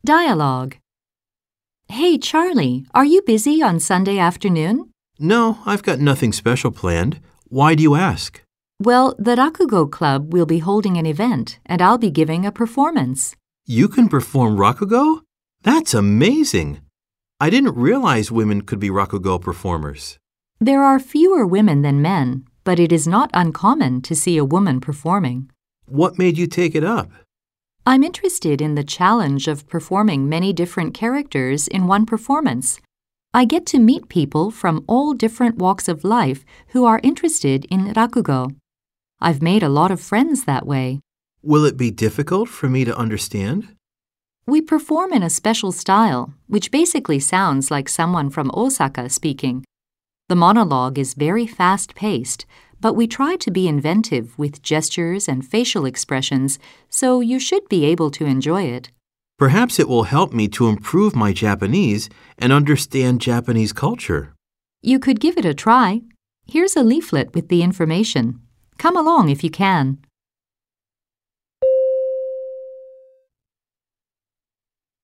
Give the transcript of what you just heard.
Dialogue. Hey, Charlie, are you busy on Sunday afternoon? No, I've got nothing special planned. Why do you ask? Well, the Rakugo Club will be holding an event, and I'll be giving a performance. You can perform Rakugo? That's amazing. I didn't realize women could be Rakugo performers. There are fewer women than men, but it is not uncommon to see a woman performing. What made you take it up? I'm interested in the challenge of performing many different characters in one performance. I get to meet people from all different walks of life who are interested in Rakugo. I've made a lot of friends that way. Will it be difficult for me to understand? We perform in a special style, which basically sounds like someone from Osaka speaking. The monologue is very fast-paced, but we try to be inventive with gestures and facial expressions, so you should be able to enjoy it. Perhaps it will help me to improve my Japanese and understand Japanese culture. You could give it a try. Here's a leaflet with the information. Come along if you can.